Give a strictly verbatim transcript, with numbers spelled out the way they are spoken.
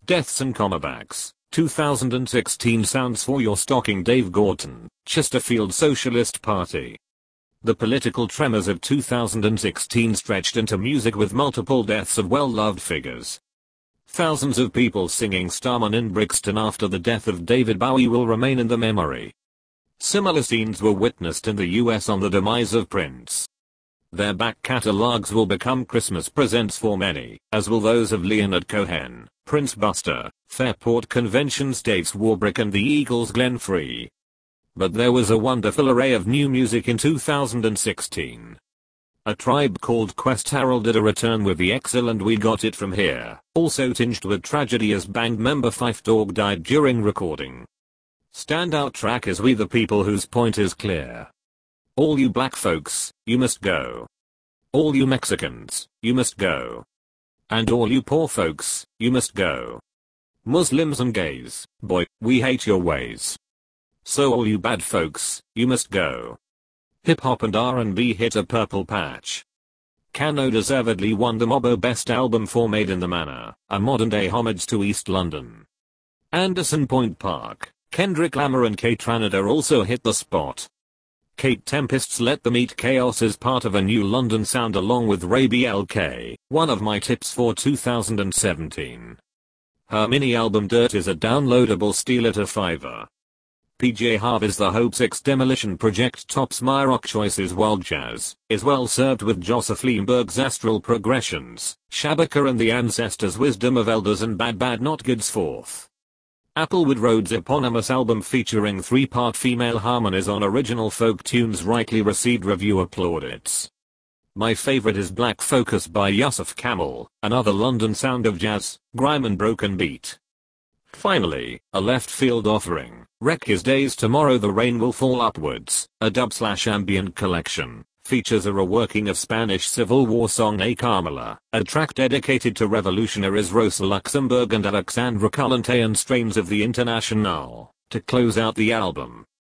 Deaths and Comebacks, two thousand sixteen Sounds for Your Stocking. Dave Gorton, Chesterfield Socialist Party. The political tremors of two thousand sixteen stretched into music with multiple deaths of well-loved figures. Thousands of people singing Starman in Brixton after the death of David Bowie will remain in the memory. Similar scenes were witnessed in the U S on the demise of Prince. Their back catalogues will become Christmas presents for many, as will those of Leonard Cohen, Prince Buster, Fairport Convention States Warbrick and the Eagles Glenn Free. But there was a wonderful array of new music in two thousand sixteen. A Tribe Called Quest heralded a return with the excellent We Got It From Here, also tinged with tragedy as band member Phife Dawg died during recording. Standout track is We the People, whose point is clear. All you black folks, you must go. All you Mexicans, you must go. And all you poor folks, you must go. Muslims and gays, boy, we hate your ways. So all you bad folks, you must go. Hip hop and R and B hit a purple patch. Kano deservedly won the Mobbo Best Album for Made in the Manor, a modern day homage to East London. Anderson Point Park, Kendrick Lamar and Kate Ranada also hit the spot. Kate Tempest's Let Them Eat Chaos is part of a new London sound along with Ray B L K, one of my tips for two thousand seventeen. Her mini-album Dirt is a downloadable steal at a fiver. P J Harvey's The Hope Six Demolition Project tops my rock choices, while jazz is well served with Joseph Lindberg's Astral Progressions, Shabaka and the Ancestors' Wisdom of Elders and Bad Bad Not Good's Fourth. Applewood Road's eponymous album featuring three-part female harmonies on original folk tunes rightly received reviewer plaudits. My favorite is Black Focus by Yusuf Kamel, another London sound of jazz, grime and broken beat. Finally, a left field offering, Wreck His Days Tomorrow The Rain Will Fall Upwards, a dub-slash-ambient collection, features a reworking of Spanish Civil War song A Carmela, a track dedicated to revolutionaries Rosa Luxemburg and Alexandra Kollontai and strains of the Internationale, to close out the album.